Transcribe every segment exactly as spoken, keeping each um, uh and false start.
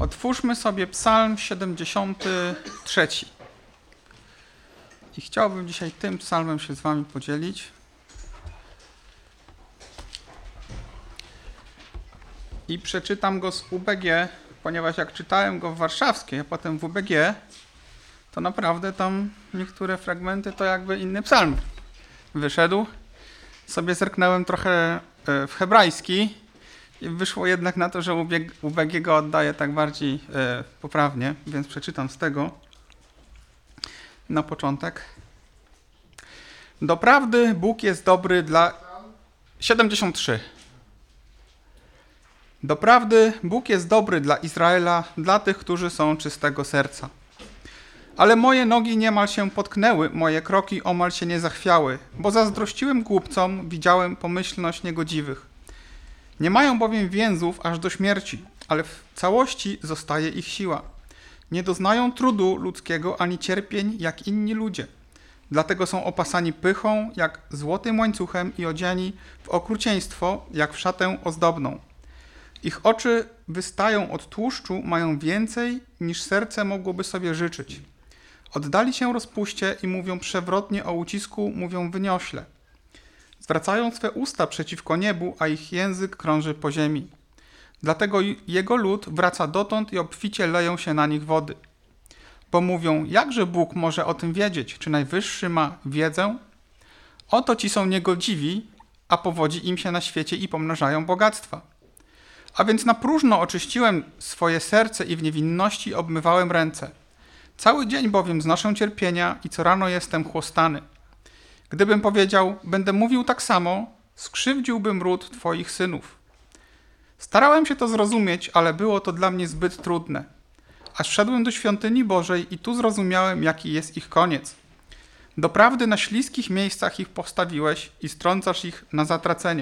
Otwórzmy sobie Psalm siedemdziesiąty trzeci. I chciałbym dzisiaj tym psalmem się z wami podzielić. I przeczytam go z U B G, ponieważ jak czytałem go w warszawskiej, a potem w U B G, to naprawdę tam niektóre fragmenty to jakby inny psalm wyszedł. Sobie zerknąłem trochę w hebrajski i wyszło jednak na to, że U B G go oddaje tak bardziej poprawnie, więc przeczytam z tego na początek. Doprawdy Bóg jest dobry dla... siedemdziesiąt trzy. Doprawdy Bóg jest dobry dla Izraela, dla tych, którzy są czystego serca. Ale moje nogi niemal się potknęły, moje kroki omal się nie zachwiały, bo zazdrościłem głupcom, widziałem pomyślność niegodziwych. Nie mają bowiem więzów aż do śmierci, ale w całości zostaje ich siła. Nie doznają trudu ludzkiego ani cierpień jak inni ludzie. Dlatego są opasani pychą jak złotym łańcuchem i odziani w okrucieństwo jak w szatę ozdobną. Ich oczy wystają od tłuszczu, mają więcej niż serce mogłoby sobie życzyć. Oddali się rozpuście i mówią przewrotnie o ucisku, mówią wyniośle. Zwracają swe usta przeciwko niebu, a ich język krąży po ziemi. Dlatego jego lud wraca dotąd i obficie leją się na nich wody. Bo mówią, jakże Bóg może o tym wiedzieć? Czy Najwyższy ma wiedzę? Oto ci są niegodziwi, a powodzi im się na świecie i pomnażają bogactwa. A więc na próżno oczyściłem swoje serce i w niewinności obmywałem ręce. Cały dzień bowiem znoszę cierpienia i co rano jestem chłostany. Gdybym powiedział, będę mówił tak samo, skrzywdziłbym ród twoich synów. Starałem się to zrozumieć, ale było to dla mnie zbyt trudne. Aż wszedłem do świątyni Bożej i tu zrozumiałem, jaki jest ich koniec. Doprawdy na śliskich miejscach ich postawiłeś i strącasz ich na zatracenie.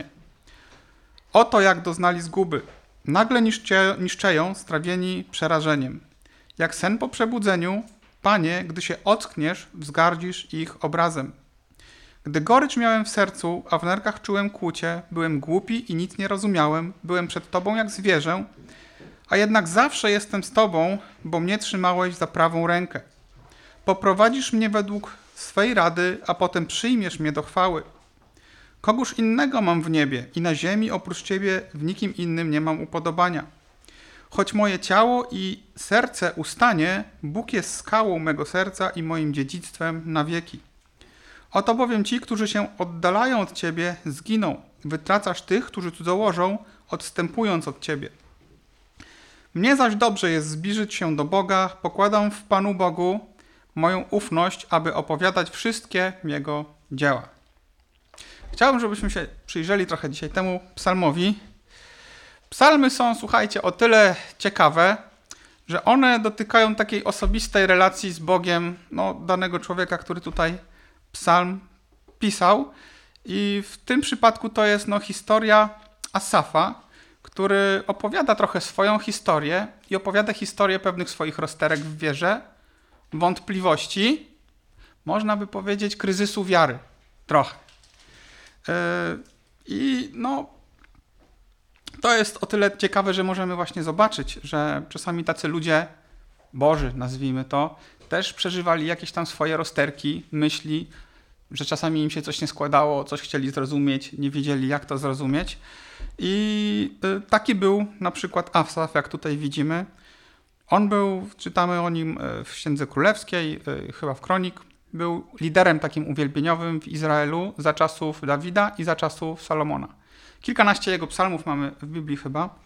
Oto jak doznali zguby. Nagle niszcze, niszczeją, strawieni przerażeniem. Jak sen po przebudzeniu, Panie, gdy się ockniesz, wzgardzisz ich obrazem. Gdy gorycz miałem w sercu, a w nerkach czułem kłucie, byłem głupi i nic nie rozumiałem, byłem przed Tobą jak zwierzę, a jednak zawsze jestem z Tobą, bo mnie trzymałeś za prawą rękę. Poprowadzisz mnie według swej rady, a potem przyjmiesz mnie do chwały. Kogóż innego mam w niebie i na ziemi oprócz Ciebie w nikim innym nie mam upodobania. Choć moje ciało i serce ustanie, Bóg jest skałą mego serca i moim dziedzictwem na wieki. Oto bowiem ci, którzy się oddalają od Ciebie, zginą. Wytracasz tych, którzy cudzołożą, odstępując od Ciebie. Mnie zaś dobrze jest zbliżyć się do Boga, pokładam w Panu Bogu moją ufność, aby opowiadać wszystkie Jego dzieła. Chciałbym, żebyśmy się przyjrzeli trochę dzisiaj temu psalmowi. Psalmy są, słuchajcie, o tyle ciekawe, że one dotykają takiej osobistej relacji z Bogiem no, danego człowieka, który tutaj psalm pisał. I w tym przypadku to jest no, historia Asafa, który opowiada trochę swoją historię i opowiada historię pewnych swoich rozterek w wierze, wątpliwości, można by powiedzieć kryzysu wiary. Trochę. Yy, I no, to jest o tyle ciekawe, że możemy właśnie zobaczyć, że czasami tacy ludzie, Boży nazwijmy to, też przeżywali jakieś tam swoje rozterki, myśli, że czasami im się coś nie składało, coś chcieli zrozumieć, nie wiedzieli jak to zrozumieć. I taki był na przykład Asaf, jak tutaj widzimy. On był, czytamy o nim w Księdze Królewskiej, chyba w Kronik, był liderem takim uwielbieniowym w Izraelu za czasów Dawida i za czasów Salomona. Kilkanaście jego psalmów mamy w Biblii chyba.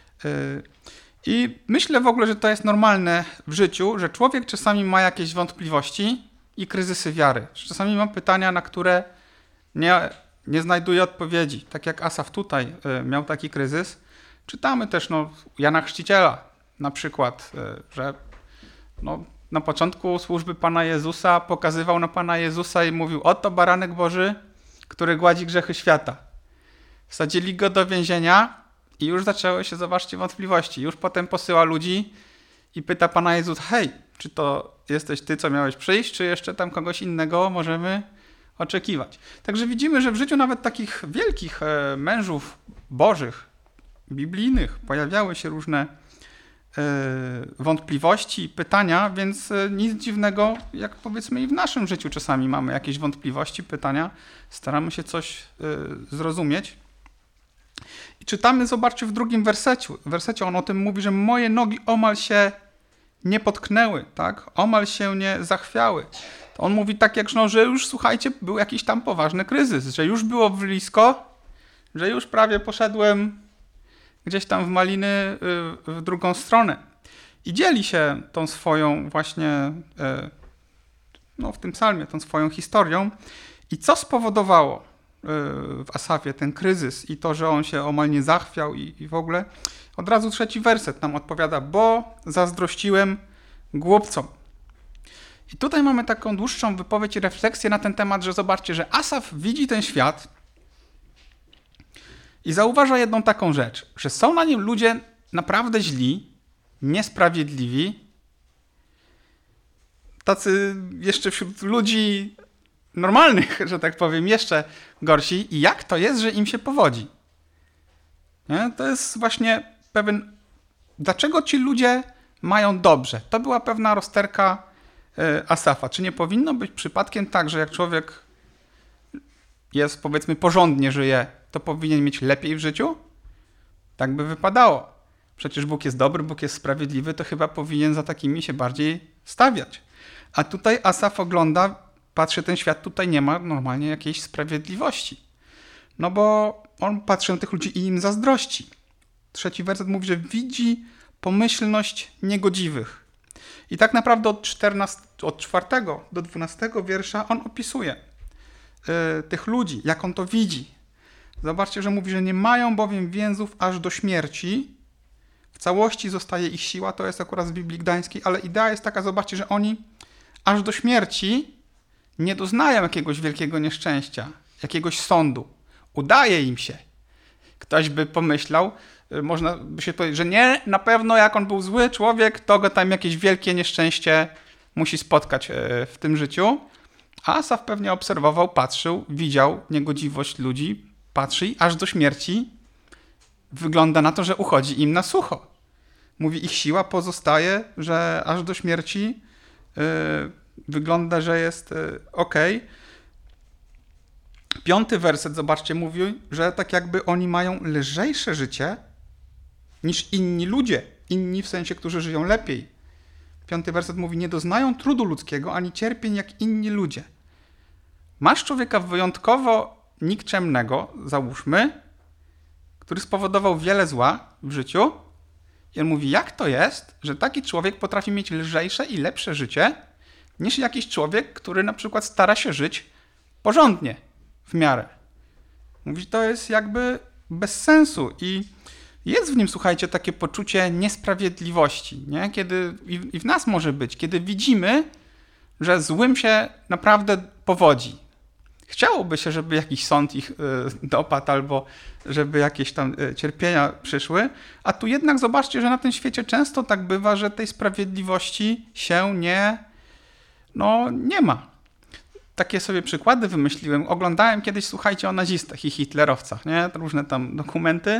I myślę w ogóle, że to jest normalne w życiu, że człowiek czasami ma jakieś wątpliwości i kryzysy wiary. Czasami ma pytania, na które nie, nie znajduje odpowiedzi. Tak jak Asaf tutaj miał taki kryzys. Czytamy też no, Jana Chrzciciela na przykład, że no, na początku służby Pana Jezusa pokazywał na Pana Jezusa i mówił, oto baranek Boży, który gładzi grzechy świata. Wsadzili go do więzienia i już zaczęły się, zobaczcie, wątpliwości. Już potem posyła ludzi i pyta Pana Jezusa, hej, czy to jesteś ty, co miałeś przyjść, czy jeszcze tam kogoś innego możemy oczekiwać. Także widzimy, że w życiu nawet takich wielkich mężów bożych, biblijnych, pojawiały się różne wątpliwości, pytania, więc nic dziwnego, jak powiedzmy i w naszym życiu czasami mamy jakieś wątpliwości, pytania, staramy się coś zrozumieć. I czytamy, zobaczcie, w drugim wersecie, wersecie on o tym mówi, że moje nogi omal się nie potknęły, tak? Omal się nie zachwiały. To on mówi tak jak, no, że już, słuchajcie, był jakiś tam poważny kryzys, że już było blisko, że już prawie poszedłem gdzieś tam w maliny w drugą stronę. I dzieli się tą swoją właśnie, no w tym psalmie, tą swoją historią. I co spowodowało w Asafie ten kryzys i to, że on się omal nie zachwiał i, i w ogóle. Od razu trzeci werset nam odpowiada, bo zazdrościłem głupcom. I tutaj mamy taką dłuższą wypowiedź i refleksję na ten temat, że zobaczcie, że Asaf widzi ten świat i zauważa jedną taką rzecz, że są na nim ludzie naprawdę źli, niesprawiedliwi, tacy jeszcze wśród ludzi normalnych, że tak powiem, jeszcze gorsi. I jak to jest, że im się powodzi? Nie? To jest właśnie pewien... Dlaczego ci ludzie mają dobrze? To była pewna rozterka Asafa. Czy nie powinno być przypadkiem tak, że jak człowiek jest, powiedzmy, porządnie żyje, to powinien mieć lepiej w życiu? Tak by wypadało. Przecież Bóg jest dobry, Bóg jest sprawiedliwy, to chyba powinien za takimi się bardziej stawiać. A tutaj Asaf ogląda, patrzy ten świat, tutaj nie ma normalnie jakiejś sprawiedliwości. No bo on patrzy na tych ludzi i im zazdrości. Trzeci werset mówi, że widzi pomyślność niegodziwych. I tak naprawdę od, czternastego, od czwartego do dwunastego wiersza on opisuje yy, tych ludzi, jak on to widzi. Zobaczcie, że mówi, że nie mają bowiem więzów aż do śmierci. W całości zostaje ich siła, to jest akurat z Biblii Gdańskiej, ale idea jest taka, zobaczcie, że oni aż do śmierci nie doznają jakiegoś wielkiego nieszczęścia, jakiegoś sądu. Udaje im się. Ktoś by pomyślał, można by się powiedzieć, że nie, na pewno jak on był zły człowiek, to go tam jakieś wielkie nieszczęście musi spotkać w tym życiu. A Asaf pewnie obserwował, patrzył, widział niegodziwość ludzi, patrzy, aż do śmierci wygląda na to, że uchodzi im na sucho. Mówi, ich siła pozostaje, że aż do śmierci yy, wygląda, że jest yy, okej. Piąty werset, zobaczcie, mówi, że tak jakby oni mają lżejsze życie niż inni ludzie. Inni w sensie, którzy żyją lepiej. Piąty werset mówi, nie doznają trudu ludzkiego, ani cierpień jak inni ludzie. Masz człowieka wyjątkowo nikczemnego, załóżmy, który spowodował wiele zła w życiu i on mówi, jak to jest, że taki człowiek potrafi mieć lżejsze i lepsze życie niż jakiś człowiek, który na przykład stara się żyć porządnie, w miarę. Mówi, to jest jakby bez sensu i jest w nim, słuchajcie, takie poczucie niesprawiedliwości, nie? Kiedy i, i w nas może być, kiedy widzimy, że złym się naprawdę powodzi. Chciałoby się, żeby jakiś sąd ich y, dopadł albo żeby jakieś tam y, cierpienia przyszły, a tu jednak zobaczcie, że na tym świecie często tak bywa, że tej sprawiedliwości się nie, no, nie ma. Takie sobie przykłady wymyśliłem. Oglądałem kiedyś, słuchajcie, o nazistach i hitlerowcach, nie? Różne tam dokumenty.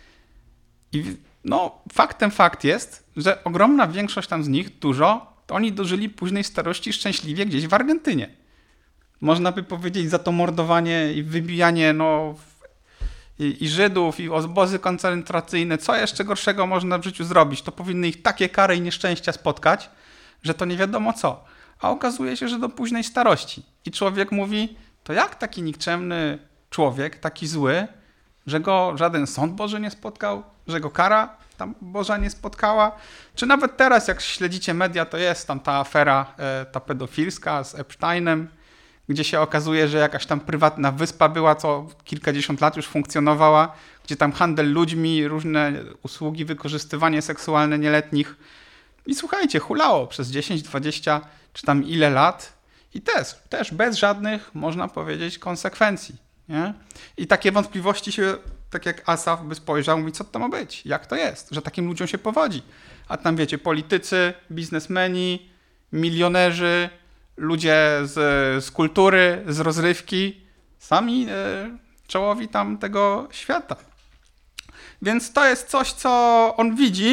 I no, faktem fakt jest, że ogromna większość tam z nich, dużo, to oni dożyli późnej starości szczęśliwie gdzieś w Argentynie. Można by powiedzieć za to mordowanie i wybijanie no, i, i Żydów, i obozy koncentracyjne. Co jeszcze gorszego można w życiu zrobić? To powinny ich takie kary i nieszczęścia spotkać, że to nie wiadomo co. A okazuje się, że do późnej starości. I człowiek mówi, to jak taki nikczemny człowiek, taki zły, że go żaden sąd Boży nie spotkał, że go kara tam Boża nie spotkała. Czy nawet teraz, jak śledzicie media, to jest tam ta afera, ta pedofilska z Epsteinem, gdzie się okazuje, że jakaś tam prywatna wyspa była, co kilkadziesiąt lat już funkcjonowała, gdzie tam handel ludźmi, różne usługi, wykorzystywanie seksualne nieletnich. I słuchajcie, hulało przez dziesięć, dwadzieścia czy tam ile lat i też, też bez żadnych, można powiedzieć, konsekwencji. Nie? I takie wątpliwości się, tak jak Asaf by spojrzał, mówi, co to ma być, jak to jest, że takim ludziom się powodzi. A tam wiecie, politycy, biznesmeni, milionerzy, ludzie z, z kultury, z rozrywki, sami e, czołowi tam tego świata. Więc to jest coś, co on widzi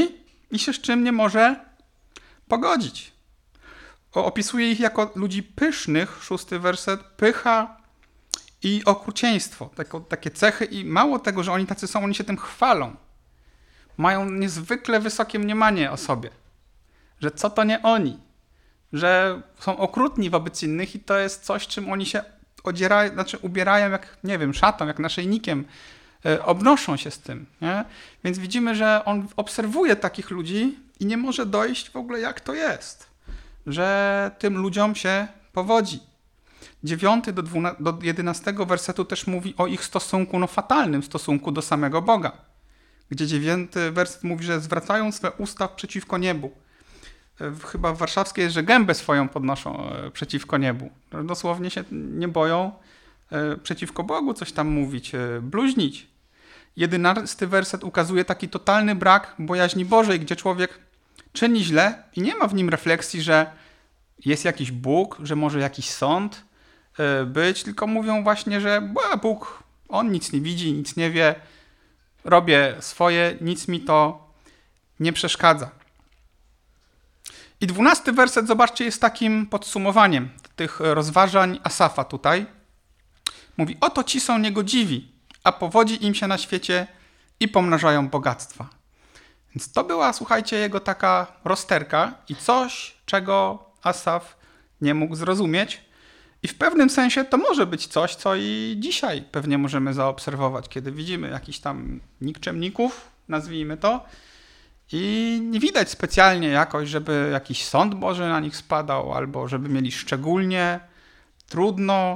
i się z czym nie może pogodzić. Opisuje ich jako ludzi pysznych, szósty werset, pycha i okrucieństwo. Tako, takie cechy i mało tego, że oni tacy są, oni się tym chwalą. Mają niezwykle wysokie mniemanie o sobie. Że co to nie oni. Że są okrutni wobec innych i to jest coś, czym oni się odzierają, znaczy ubierają jak, nie wiem, szatą, jak naszyjnikiem. E, obnoszą się z tym. Nie? Więc widzimy, że on obserwuje takich ludzi i nie może dojść w ogóle, jak to jest. Że tym ludziom się powodzi. Dziewiąty do, dwunastego, do jedenastego wersetu też mówi o ich stosunku, no fatalnym stosunku do samego Boga. Gdzie dziewiąty werset mówi, że zwracają swe usta przeciwko niebu. Chyba w warszawskiej jest, że gębę swoją podnoszą przeciwko niebu. Dosłownie się nie boją przeciwko Bogu coś tam mówić, bluźnić. Jedenasty werset ukazuje taki totalny brak bojaźni Bożej, gdzie człowiek czyni źle i nie ma w nim refleksji, że jest jakiś Bóg, że może jakiś sąd być, tylko mówią właśnie, że Bóg, on nic nie widzi, nic nie wie, robię swoje, nic mi to nie przeszkadza. I dwunasty werset, zobaczcie, jest takim podsumowaniem tych rozważań Asafa tutaj. Mówi, oto ci są niegodziwi, a powodzi im się na świecie i pomnażają bogactwa. Więc to była, słuchajcie, jego taka rozterka i coś, czego Asaf nie mógł zrozumieć. I w pewnym sensie to może być coś, co i dzisiaj pewnie możemy zaobserwować, kiedy widzimy jakichś tam nikczemników, nazwijmy to, i nie widać specjalnie jakoś, żeby jakiś sąd Boży na nich spadał, albo żeby mieli szczególnie trudno.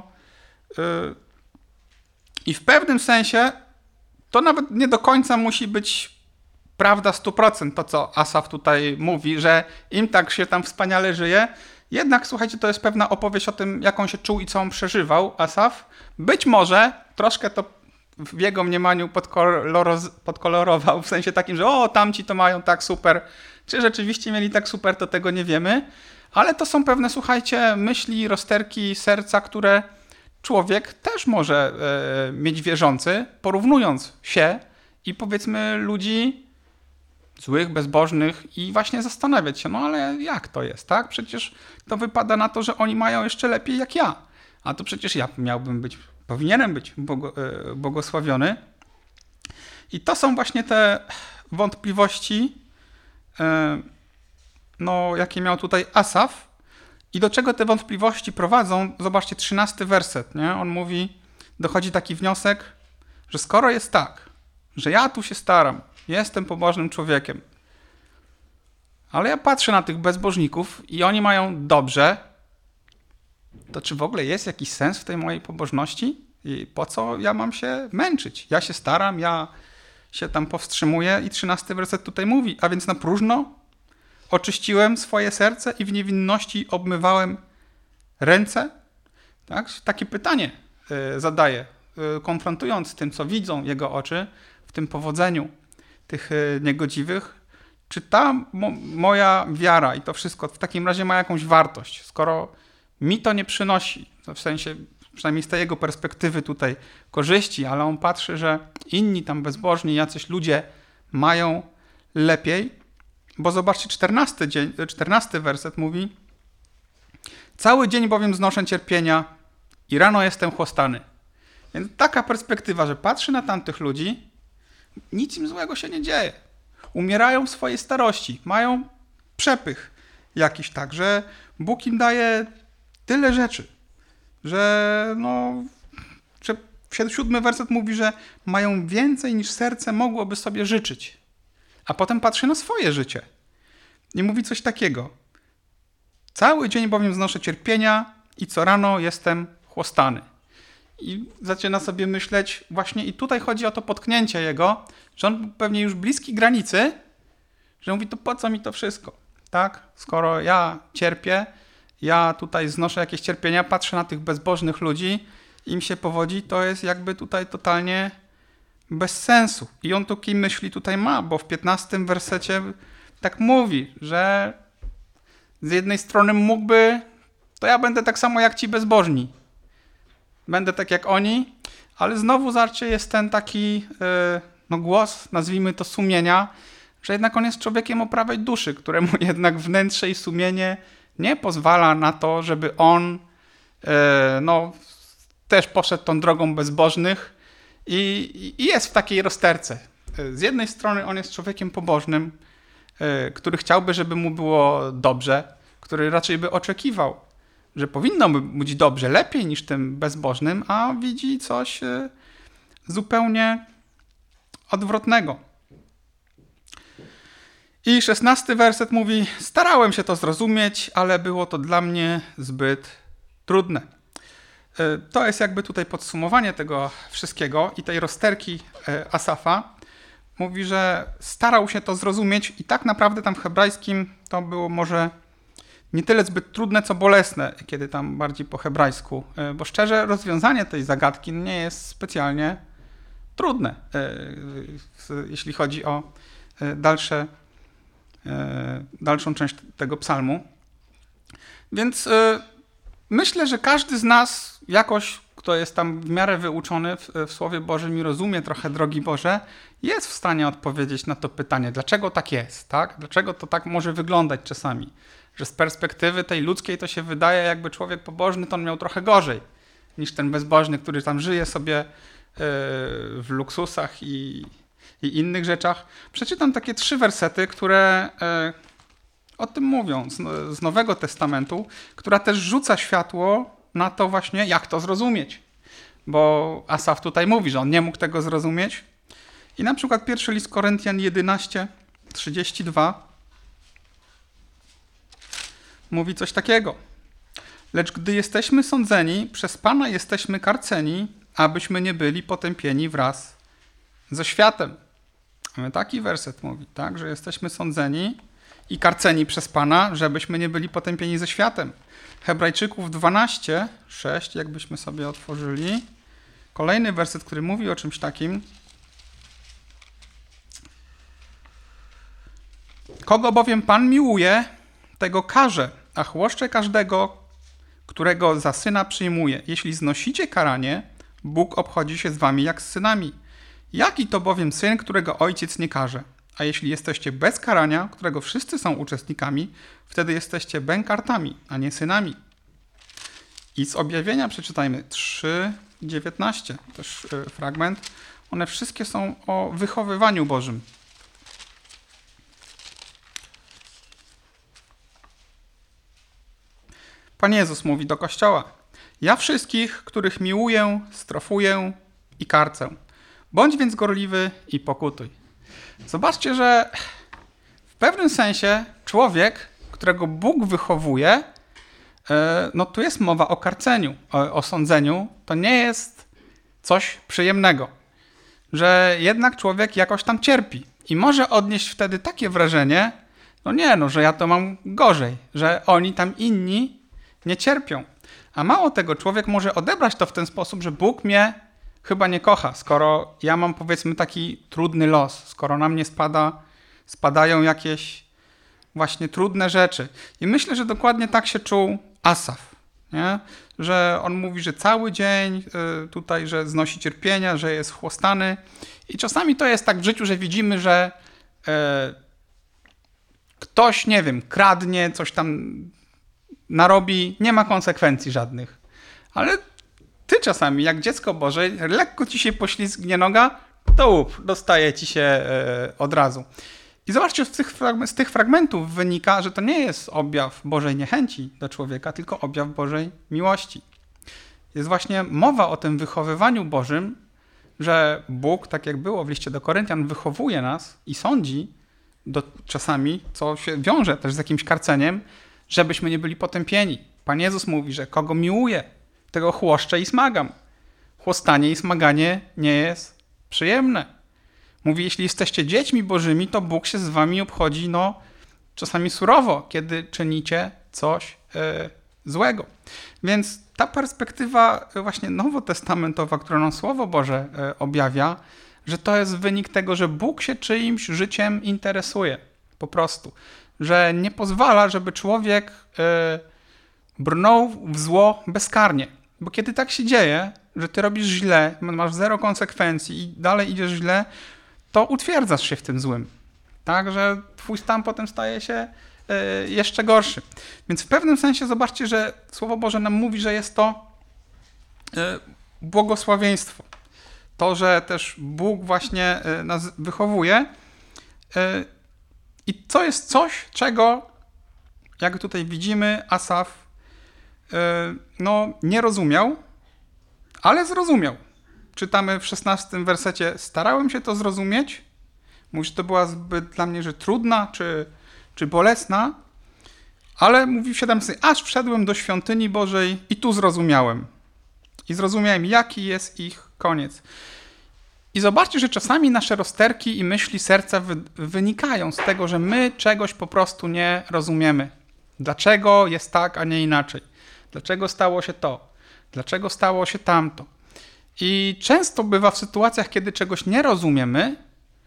I w pewnym sensie to nawet nie do końca musi być prawda sto procent, to co Asaf tutaj mówi, że im tak się tam wspaniale żyje. Jednak, słuchajcie, to jest pewna opowieść o tym, jak on się czuł i co on przeżywał, Asaf. Być może troszkę to w jego mniemaniu podkoloroz- podkolorował, w sensie takim, że o, tamci to mają tak super. Czy rzeczywiście mieli tak super, to tego nie wiemy. Ale to są pewne, słuchajcie, myśli, rozterki serca, które człowiek też może e, mieć wierzący, porównując się i powiedzmy ludzi złych, bezbożnych i właśnie zastanawiać się, no ale jak to jest, tak? Przecież to wypada na to, że oni mają jeszcze lepiej jak ja. A to przecież ja miałbym być, powinienem być bogo, błogosławiony. I to są właśnie te wątpliwości, no, jakie miał tutaj Asaf. I do czego te wątpliwości prowadzą? Zobaczcie, trzynasty werset, nie? On mówi, dochodzi taki wniosek, że skoro jest tak, że ja tu się staram, jestem pobożnym człowiekiem, ale ja patrzę na tych bezbożników i oni mają dobrze, to czy w ogóle jest jakiś sens w tej mojej pobożności? I po co ja mam się męczyć? Ja się staram, ja się tam powstrzymuję i trzynasty werset tutaj mówi, a więc na próżno oczyściłem swoje serce i w niewinności obmywałem ręce? Tak? Takie pytanie y, zadaję, y, konfrontując z tym, co widzą jego oczy w tym powodzeniu tych y, niegodziwych. Czy ta mo- moja wiara i to wszystko w takim razie ma jakąś wartość, skoro mi to nie przynosi, w sensie przynajmniej z tej jego perspektywy tutaj korzyści, ale on patrzy, że inni tam bezbożni, jacyś ludzie mają lepiej, bo zobaczcie, czternasty, dzień, czternasty werset mówi: cały dzień bowiem znoszę cierpienia i rano jestem chłostany. Więc taka perspektywa, że patrzy na tamtych ludzi, nic im złego się nie dzieje. Umierają w swojej starości, mają przepych jakiś tak, że Bóg im daje tyle rzeczy, że no, że siódmy werset mówi, że mają więcej niż serce mogłoby sobie życzyć. A potem patrzy na swoje życie i mówi coś takiego: cały dzień bowiem znoszę cierpienia i co rano jestem chłostany. I zaczyna sobie myśleć właśnie, i tutaj chodzi o to potknięcie jego, że on pewnie już bliski granicy, że mówi, to po co mi to wszystko, tak? Skoro ja cierpię, ja tutaj znoszę jakieś cierpienia, patrzę na tych bezbożnych ludzi, im się powodzi, to jest jakby tutaj totalnie bez sensu. I on takiej myśli tutaj ma, bo w piętnastym wersecie tak mówi, że z jednej strony mógłby, to ja będę tak samo jak ci bezbożni. Będę tak jak oni, ale znowu zobaczcie, jest ten taki no, głos, nazwijmy to sumienia, że jednak on jest człowiekiem o prawej duszy, któremu jednak wnętrze i sumienie nie pozwala na to, żeby on e, no, też poszedł tą drogą bezbożnych i, i jest w takiej rozterce. Z jednej strony on jest człowiekiem pobożnym, e, który chciałby, żeby mu było dobrze, który raczej by oczekiwał, że powinno mu być dobrze, lepiej niż tym bezbożnym, a widzi coś e, zupełnie odwrotnego. I szesnasty werset mówi: starałem się to zrozumieć, ale było to dla mnie zbyt trudne. To jest jakby tutaj podsumowanie tego wszystkiego i tej rozterki Asafa. Mówi, że starał się to zrozumieć i tak naprawdę tam w hebrajskim to było może nie tyle zbyt trudne, co bolesne, kiedy tam bardziej po hebrajsku. Bo szczerze, rozwiązanie tej zagadki nie jest specjalnie trudne, jeśli chodzi o dalsze, dalszą część tego psalmu. Więc myślę, że każdy z nas jakoś, kto jest tam w miarę wyuczony w, w Słowie Bożym i rozumie trochę drogi Boże, jest w stanie odpowiedzieć na to pytanie, dlaczego tak jest, tak? Dlaczego to tak może wyglądać czasami, że z perspektywy tej ludzkiej to się wydaje, jakby człowiek pobożny to on miał trochę gorzej niż ten bezbożny, który tam żyje sobie w luksusach i, i innych rzeczach. Przeczytam takie trzy wersety, które o tym mówią z, z Nowego Testamentu, która też rzuca światło na to właśnie, jak to zrozumieć. Bo Asaf tutaj mówi, że on nie mógł tego zrozumieć. I na przykład pierwszy list Koryntian jedenaście, trzydzieści dwa mówi coś takiego. Lecz gdy jesteśmy sądzeni, przez Pana jesteśmy karceni, abyśmy nie byli potępieni wraz ze światem. Taki werset mówi, tak, że jesteśmy sądzeni i karceni przez Pana, żebyśmy nie byli potępieni ze światem. Hebrajczyków dwanaście, sześć, jakbyśmy sobie otworzyli. Kolejny werset, który mówi o czymś takim. Kogo bowiem Pan miłuje, tego karze, a chłoszcze każdego, którego za syna przyjmuje. Jeśli znosicie karanie, Bóg obchodzi się z wami jak z synami. Jaki to bowiem syn, którego ojciec nie karze? A jeśli jesteście bez karania, którego wszyscy są uczestnikami, wtedy jesteście bękartami, a nie synami. I z objawienia przeczytajmy trzy, dziewiętnaście, też fragment. One wszystkie są o wychowywaniu Bożym. Pan Jezus mówi do Kościoła: ja wszystkich, których miłuję, strofuję i karcę. Bądź więc gorliwy i pokutuj. Zobaczcie, że w pewnym sensie człowiek, którego Bóg wychowuje, no tu jest mowa o karceniu, o, o sądzeniu. To nie jest coś przyjemnego. Że jednak człowiek jakoś tam cierpi. I może odnieść wtedy takie wrażenie, no nie, no, że ja to mam gorzej, że oni tam inni nie cierpią. A mało tego, człowiek może odebrać to w ten sposób, że Bóg mnie chyba nie kocha, skoro ja mam, powiedzmy, taki trudny los, skoro na mnie spada, spadają jakieś właśnie trudne rzeczy. I myślę, że dokładnie tak się czuł Asaf, nie? Że on mówi, że cały dzień y, tutaj, że znosi cierpienia, że jest chłostany. I czasami to jest tak w życiu, że widzimy, że y, ktoś, nie wiem, kradnie, coś tam narobi, nie ma konsekwencji żadnych. Ale ty czasami, jak dziecko Boże, lekko ci się poślizgnie noga, to łup, dostaje ci się e, od razu. I zobaczcie, z tych, z tych fragmentów wynika, że to nie jest objaw Bożej niechęci do człowieka, tylko objaw Bożej miłości. Jest właśnie mowa o tym wychowywaniu Bożym, że Bóg, tak jak było w liście do Koryntian, wychowuje nas i sądzi do, czasami, co się wiąże też z jakimś karceniem, żebyśmy nie byli potępieni. Pan Jezus mówi, że kogo miłuje, tego chłoszczę i smagam. Chłostanie i smaganie nie jest przyjemne. Mówi, jeśli jesteście dziećmi Bożymi, to Bóg się z wami obchodzi, no, czasami surowo, kiedy czynicie coś e, złego. Więc ta perspektywa właśnie nowotestamentowa, którą nam Słowo Boże e, objawia, że to jest wynik tego, że Bóg się czyimś życiem interesuje. Po prostu. Że nie pozwala, żeby człowiek e, brnął w zło bezkarnie. Bo kiedy tak się dzieje, że ty robisz źle, masz zero konsekwencji i dalej idziesz źle, to utwierdzasz się w tym złym. tak, że twój stan potem staje się y, jeszcze gorszy. Więc w pewnym sensie zobaczcie, że Słowo Boże nam mówi, że jest to y, błogosławieństwo. To, że też Bóg właśnie y, nas wychowuje. Y, I to jest coś, czego, jak tutaj widzimy, Asaf y, no, nie rozumiał, ale zrozumiał. Czytamy w szesnastym wersecie: starałem się to zrozumieć. Mówi, że to była zbyt dla mnie, że trudna czy, czy bolesna, ale mówi w siedemnastym, aż wszedłem do świątyni Bożej i tu zrozumiałem. I zrozumiałem, jaki jest ich koniec. I zobaczcie, że czasami nasze rozterki i myśli serca wy, wynikają z tego, że my czegoś po prostu nie rozumiemy. Dlaczego jest tak, a nie inaczej? Dlaczego stało się to? Dlaczego stało się tamto? I często bywa w sytuacjach, kiedy czegoś nie rozumiemy,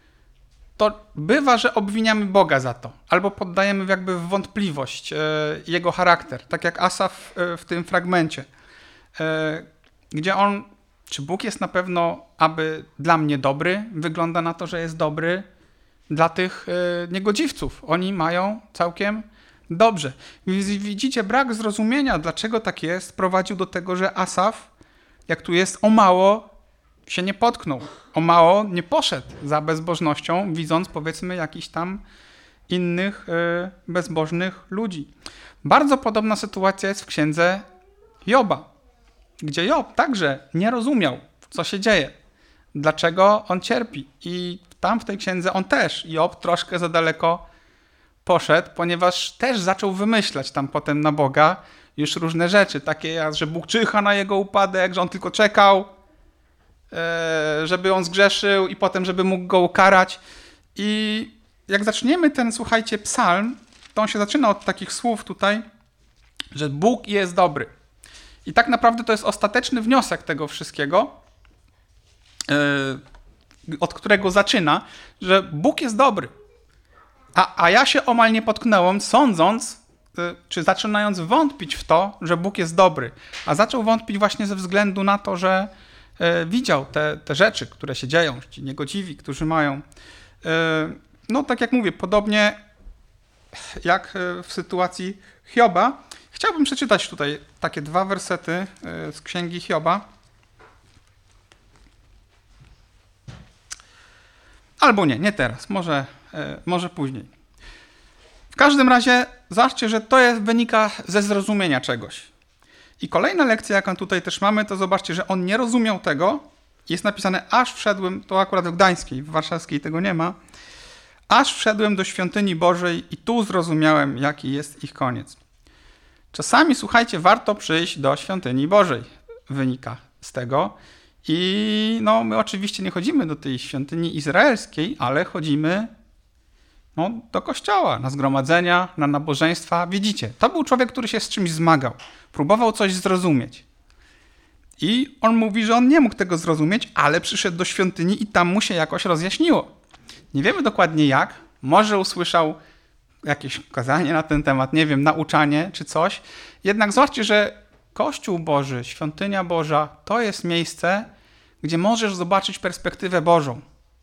to bywa, że obwiniamy Boga za to. Albo poddajemy jakby w wątpliwość e, Jego charakter. Tak jak Asaf e, w tym fragmencie. E, gdzie on, czy Bóg jest na pewno aby dla mnie dobry? Wygląda na to, że jest dobry dla tych e, niegodziwców. Oni mają całkiem dobrze. Widzicie, brak zrozumienia, dlaczego tak jest, prowadził do tego, że Asaf, jak tu jest, o mało się nie potknął. O mało nie poszedł za bezbożnością, widząc, powiedzmy, jakichś tam innych y, bezbożnych ludzi. Bardzo podobna sytuacja jest w księdze Joba, gdzie Job także nie rozumiał, co się dzieje, dlaczego on cierpi. I tam w tej księdze on też, Job, troszkę za daleko poszedł, ponieważ też zaczął wymyślać tam potem na Boga już różne rzeczy, takie jak, że Bóg czyha na jego upadek, że on tylko czekał, żeby on zgrzeszył i potem, żeby mógł go ukarać. I jak zaczniemy ten, słuchajcie, psalm, to on się zaczyna od takich słów tutaj, że Bóg jest dobry. I tak naprawdę to jest ostateczny wniosek tego wszystkiego, od którego zaczyna, że Bóg jest dobry. A, a ja się omal nie potknąłem, sądząc, czy zaczynając wątpić w to, że Bóg jest dobry. A zaczął wątpić właśnie ze względu na to, że widział te, te rzeczy, które się dzieją, ci niegodziwi, którzy mają. No tak jak mówię, podobnie jak w sytuacji Hioba. Chciałbym przeczytać tutaj takie dwa wersety z księgi Hioba. Albo nie, nie teraz, może, może później. W każdym razie zobaczcie, że to jest, wynika ze zrozumienia czegoś. I kolejna lekcja, jaką tutaj też mamy, to zobaczcie, że on nie rozumiał tego. Jest napisane, aż wszedłem, to akurat w gdańskiej, w warszawskiej tego nie ma, aż wszedłem do świątyni Bożej i tu zrozumiałem, jaki jest ich koniec. Czasami, słuchajcie, warto przyjść do świątyni Bożej, wynika z tego. I no, my oczywiście nie chodzimy do tej świątyni izraelskiej, ale chodzimy no, do kościoła, na zgromadzenia, na nabożeństwa. Widzicie, to był człowiek, który się z czymś zmagał. Próbował coś zrozumieć. I on mówi, że on nie mógł tego zrozumieć, ale przyszedł do świątyni i tam mu się jakoś rozjaśniło. Nie wiemy dokładnie jak. Może usłyszał jakieś kazanie na ten temat, nie wiem, nauczanie czy coś. Jednak zobaczcie, że Kościół Boży, świątynia Boża, to jest miejsce, gdzie możesz zobaczyć perspektywę Bożą.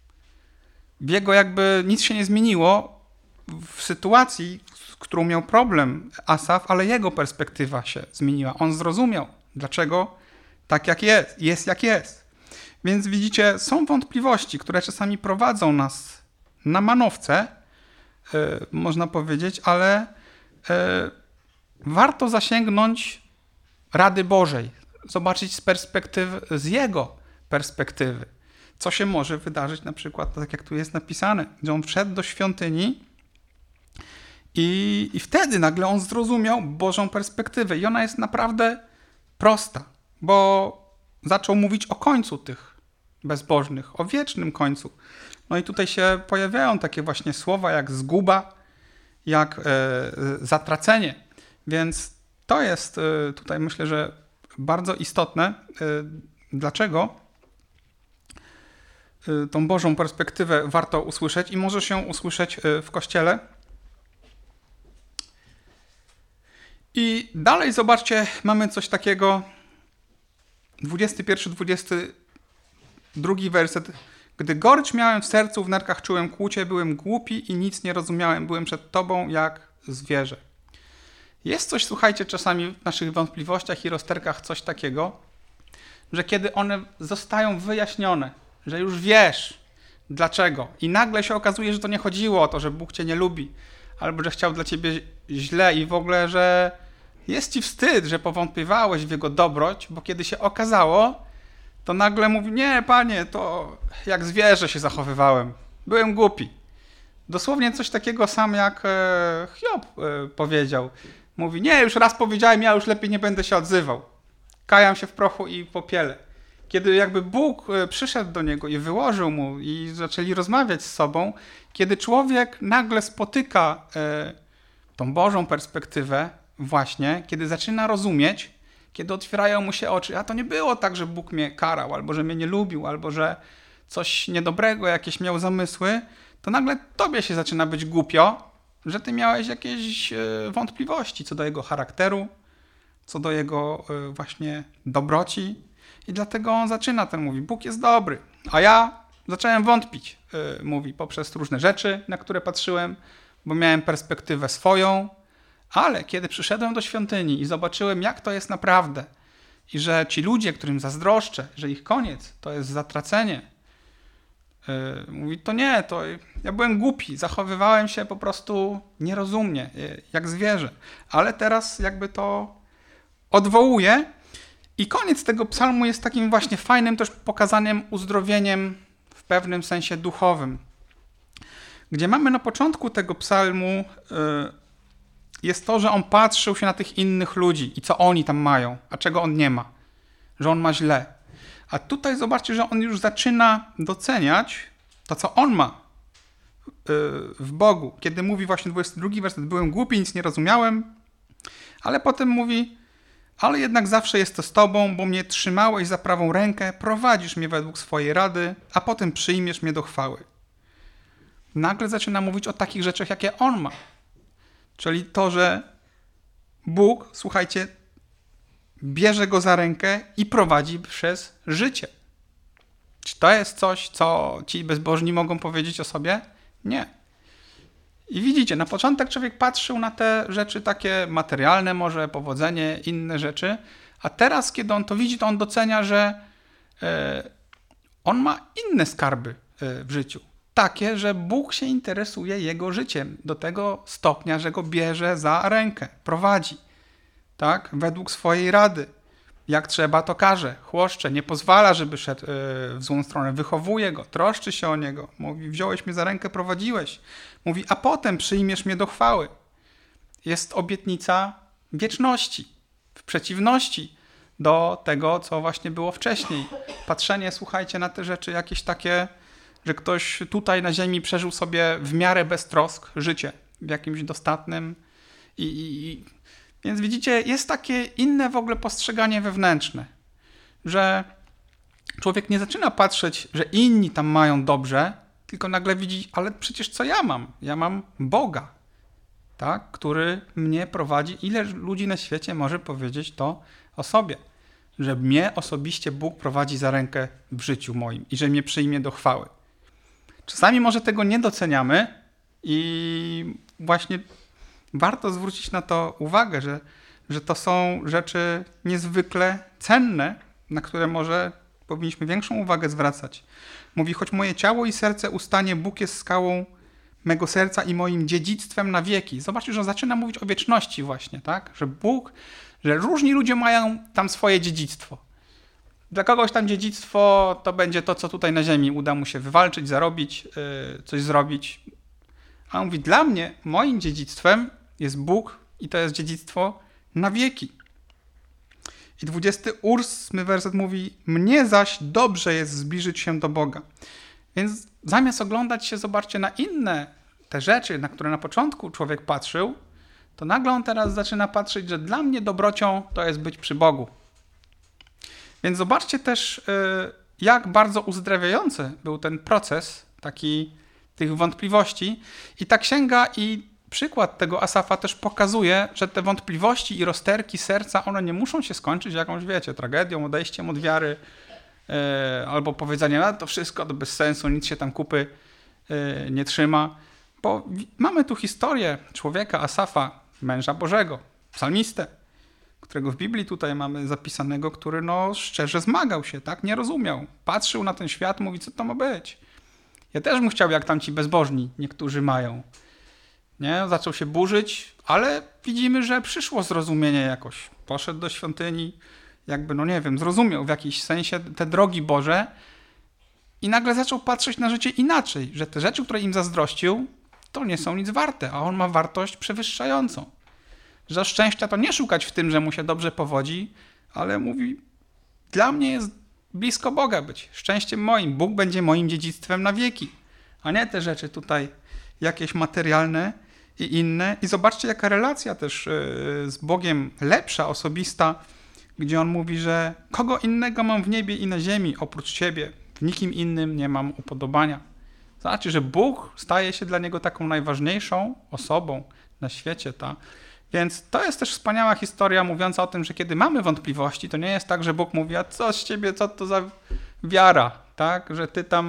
W jego jakby nic się nie zmieniło w sytuacji, z którą miał problem Asaf, ale jego perspektywa się zmieniła. On zrozumiał, dlaczego tak jak jest, jest jak jest. Więc widzicie, są wątpliwości, które czasami prowadzą nas na manowce, yy, można powiedzieć, ale yy, warto zasięgnąć rady Bożej, zobaczyć z perspektywy, z jego perspektywy, co się może wydarzyć na przykład, tak jak tu jest napisane, że on wszedł do świątyni i, i wtedy nagle on zrozumiał Bożą perspektywę i ona jest naprawdę prosta, bo zaczął mówić o końcu tych bezbożnych, o wiecznym końcu. No i tutaj się pojawiają takie właśnie słowa jak zguba, jak e, zatracenie, więc to jest e, tutaj myślę, że bardzo istotne. E, dlaczego e, tą Bożą perspektywę warto usłyszeć i może się usłyszeć e, w Kościele. I dalej zobaczcie, mamy coś takiego, dwudziesty pierwszy, dwudziesty drugi werset, Gdy gorycz miałem w sercu, w nerkach czułem kłucie, byłem głupi i nic nie rozumiałem, byłem przed Tobą jak zwierzę. Jest coś, słuchajcie, czasami w naszych wątpliwościach i rozterkach coś takiego, że kiedy one zostają wyjaśnione, że już wiesz dlaczego i nagle się okazuje, że to nie chodziło o to, że Bóg cię nie lubi, albo że chciał dla ciebie źle i w ogóle, że jest ci wstyd, że powątpiewałeś w Jego dobroć, bo kiedy się okazało, to nagle mówi, nie, Panie, to jak zwierzę się zachowywałem, byłem głupi. Dosłownie coś takiego sam jak Hiob powiedział. Mówi, nie, już raz powiedziałem, ja już lepiej nie będę się odzywał. Kajam się w prochu i popiele. Kiedy jakby Bóg przyszedł do niego i wyłożył mu i zaczęli rozmawiać z sobą, kiedy człowiek nagle spotyka e, tą Bożą perspektywę właśnie, kiedy zaczyna rozumieć, kiedy otwierają mu się oczy, a to nie było tak, że Bóg mnie karał, albo że mnie nie lubił, albo że coś niedobrego, jakieś miał zamysły, to nagle tobie się zaczyna być głupio, że ty miałeś jakieś e, wątpliwości co do jego charakteru, co do jego e, właśnie dobroci. I dlatego on zaczyna ten, mówi, Bóg jest dobry. A ja zacząłem wątpić, yy, mówi, poprzez różne rzeczy, na które patrzyłem, bo miałem perspektywę swoją, ale kiedy przyszedłem do świątyni i zobaczyłem, jak to jest naprawdę i że ci ludzie, którym zazdroszczę, że ich koniec to jest zatracenie, yy, mówi, to nie, to ja byłem głupi, zachowywałem się po prostu nierozumnie, yy, jak zwierzę, ale teraz jakby to odwołuję. I koniec tego psalmu jest takim właśnie fajnym też pokazaniem uzdrowieniem w pewnym sensie duchowym. Gdzie mamy na początku tego psalmu jest to, że on patrzył się na tych innych ludzi i co oni tam mają, a czego on nie ma. Że on ma źle. A tutaj zobaczcie, że on już zaczyna doceniać to, co on ma w Bogu. Kiedy mówi właśnie dwudziesty drugi werset, byłem głupi, nic nie rozumiałem, ale potem mówi, ale jednak zawsze jest to z Tobą, bo mnie trzymałeś za prawą rękę, prowadzisz mnie według swojej rady, a potem przyjmiesz mnie do chwały. Nagle zaczyna mówić o takich rzeczach, jakie on ma. Czyli to, że Bóg, słuchajcie, bierze go za rękę i prowadzi przez życie. Czy to jest coś, co ci bezbożni mogą powiedzieć o sobie? Nie. I widzicie, na początek człowiek patrzył na te rzeczy takie materialne, może powodzenie, inne rzeczy, a teraz, kiedy on to widzi, to on docenia, że e, on ma inne skarby e, w życiu. Takie, że Bóg się interesuje jego życiem do tego stopnia, że go bierze za rękę, prowadzi, tak, według swojej rady. Jak trzeba, to każe, chłoszcze, nie pozwala, żeby szedł e, w złą stronę, wychowuje go, troszczy się o niego. Mówi, wziąłeś mnie za rękę, prowadziłeś. Mówi, a potem przyjmiesz mnie do chwały. Jest obietnica wieczności, w przeciwności do tego, co właśnie było wcześniej. Patrzenie, słuchajcie, na te rzeczy jakieś takie, że ktoś tutaj na ziemi przeżył sobie w miarę bez trosk życie, w jakimś dostatnym. I, i, i... Więc widzicie, jest takie inne w ogóle postrzeganie wewnętrzne, że człowiek nie zaczyna patrzeć, że inni tam mają dobrze, tylko nagle widzi, ale przecież co ja mam? Ja mam Boga, tak, który mnie prowadzi. Ile ludzi na świecie może powiedzieć to o sobie? Że mnie osobiście Bóg prowadzi za rękę w życiu moim i że mnie przyjmie do chwały. Czasami może tego nie doceniamy i właśnie warto zwrócić na to uwagę, że, że to są rzeczy niezwykle cenne, na które może powinniśmy większą uwagę zwracać. Mówi, choć moje ciało i serce ustanie, Bóg jest skałą mego serca i moim dziedzictwem na wieki. Zobaczcie, że on zaczyna mówić o wieczności właśnie, tak? Że Bóg, że różni ludzie mają tam swoje dziedzictwo. Dla kogoś tam dziedzictwo to będzie to, co tutaj na ziemi uda mu się wywalczyć, zarobić, yy, coś zrobić. A on mówi, dla mnie, moim dziedzictwem jest Bóg i to jest dziedzictwo na wieki. I dwudziesty ósmy werset mówi, mnie zaś dobrze jest zbliżyć się do Boga. Więc zamiast oglądać się, zobaczcie, na inne te rzeczy, na które na początku człowiek patrzył, to nagle on teraz zaczyna patrzeć, że dla mnie dobrocią to jest być przy Bogu. Więc zobaczcie też, jak bardzo uzdrawiający był ten proces taki tych wątpliwości. I ta księga i przykład tego Asafa też pokazuje, że te wątpliwości i rozterki serca, one nie muszą się skończyć jakąś, wiecie, tragedią, odejściem od wiary, e, albo powiedzenie, no to wszystko to bez sensu, nic się tam kupy e, nie trzyma. Bo wi- mamy tu historię człowieka, Asafa, męża Bożego, psalmistę, którego w Biblii tutaj mamy zapisanego, który no szczerze zmagał się, tak? Nie rozumiał. Patrzył na ten świat, mówi, co to ma być. Ja też bym chciał, jak tam ci bezbożni niektórzy mają. Nie? Zaczął się burzyć, ale widzimy, że przyszło zrozumienie jakoś. Poszedł do świątyni, jakby, no nie wiem, zrozumiał w jakiś sensie te drogi Boże i nagle zaczął patrzeć na życie inaczej, że te rzeczy, które im zazdrościł, to nie są nic warte, a on ma wartość przewyższającą. Że szczęścia to nie szukać w tym, że mu się dobrze powodzi, ale mówi, dla mnie jest blisko Boga być, szczęściem moim. Bóg będzie moim dziedzictwem na wieki, a nie te rzeczy tutaj jakieś materialne i inne. I zobaczcie, jaka relacja też z Bogiem lepsza, osobista, gdzie on mówi, że kogo innego mam w niebie i na ziemi oprócz ciebie, w nikim innym nie mam upodobania. Znaczy, że Bóg staje się dla niego taką najważniejszą osobą na świecie. Ta. Więc to jest też wspaniała historia mówiąca o tym, że kiedy mamy wątpliwości, to nie jest tak, że Bóg mówi, a co z ciebie, co to za wiara, tak? Że ty tam,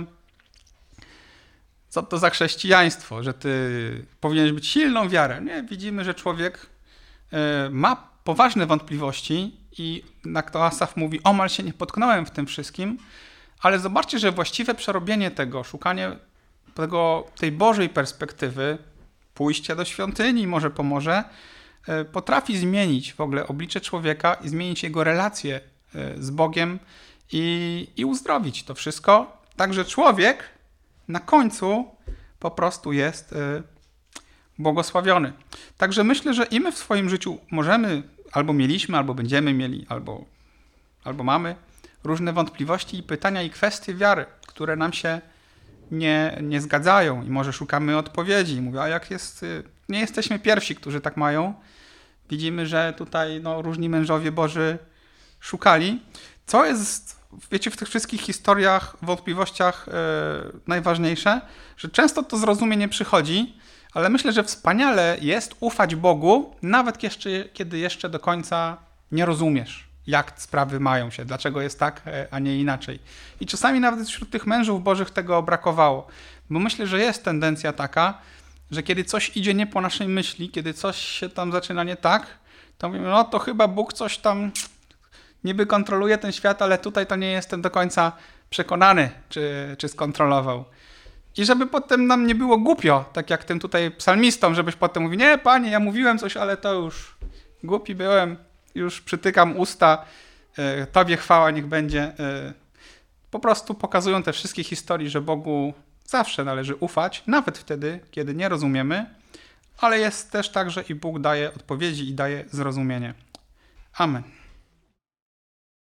co to za chrześcijaństwo, że ty powinieneś być silną wiarę. Nie, widzimy, że człowiek y, ma poważne wątpliwości i na to Asaf mówi, omal się nie potknąłem w tym wszystkim, ale zobaczcie, że właściwe przerobienie tego, szukanie tego, tej Bożej perspektywy, pójście do świątyni może pomoże, potrafi zmienić w ogóle oblicze człowieka i zmienić jego relacje z Bogiem i, i uzdrowić to wszystko. Także człowiek na końcu po prostu jest błogosławiony. Także myślę, że i my w swoim życiu możemy, albo mieliśmy, albo będziemy mieli, albo, albo mamy różne wątpliwości i pytania i kwestie wiary, które nam się nie, nie zgadzają i może szukamy odpowiedzi. I mówię, a jak jest, nie jesteśmy pierwsi, którzy tak mają. Widzimy, że tutaj no, różni mężowie Boży szukali. Co jest, wiecie, w tych wszystkich historiach, wątpliwościach yy, najważniejsze, że często to zrozumienie przychodzi, ale myślę, że wspaniale jest ufać Bogu, nawet jeszcze, kiedy jeszcze do końca nie rozumiesz, jak sprawy mają się, dlaczego jest tak, a nie inaczej. I czasami nawet wśród tych mężów Bożych tego brakowało. Bo myślę, że jest tendencja taka, że kiedy coś idzie nie po naszej myśli, kiedy coś się tam zaczyna nie tak, to mówimy, no to chyba Bóg coś tam niby kontroluje ten świat, ale tutaj to nie jestem do końca przekonany, czy, czy skontrolował. I żeby potem nam nie było głupio, tak jak tym tutaj psalmistom, żebyś potem mówił, nie panie, ja mówiłem coś, ale to już głupi byłem, już przytykam usta, tobie chwała niech będzie. Po prostu pokazują te wszystkie historie, że Bogu zawsze należy ufać, nawet wtedy, kiedy nie rozumiemy, ale jest też tak, że i Bóg daje odpowiedzi i daje zrozumienie. Amen.